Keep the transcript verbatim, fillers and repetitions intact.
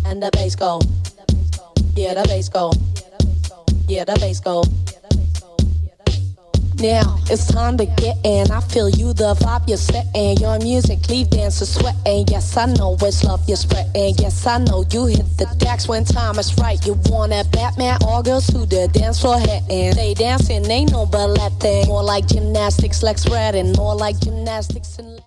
and the bass go. Yeah, the bass go. Yeah, the bass go. Now it's time to get in. I feel you, the vibe you're setting. Your music, leave dancers sweating. Yes, I know it's love you're spreading. Yes, I know you hit the decks when time is right. You want that Batman, all girls to the dance floor heading. They dancing, ain't no ballet thing. More like gymnastics, legs spreading. More like gymnastics and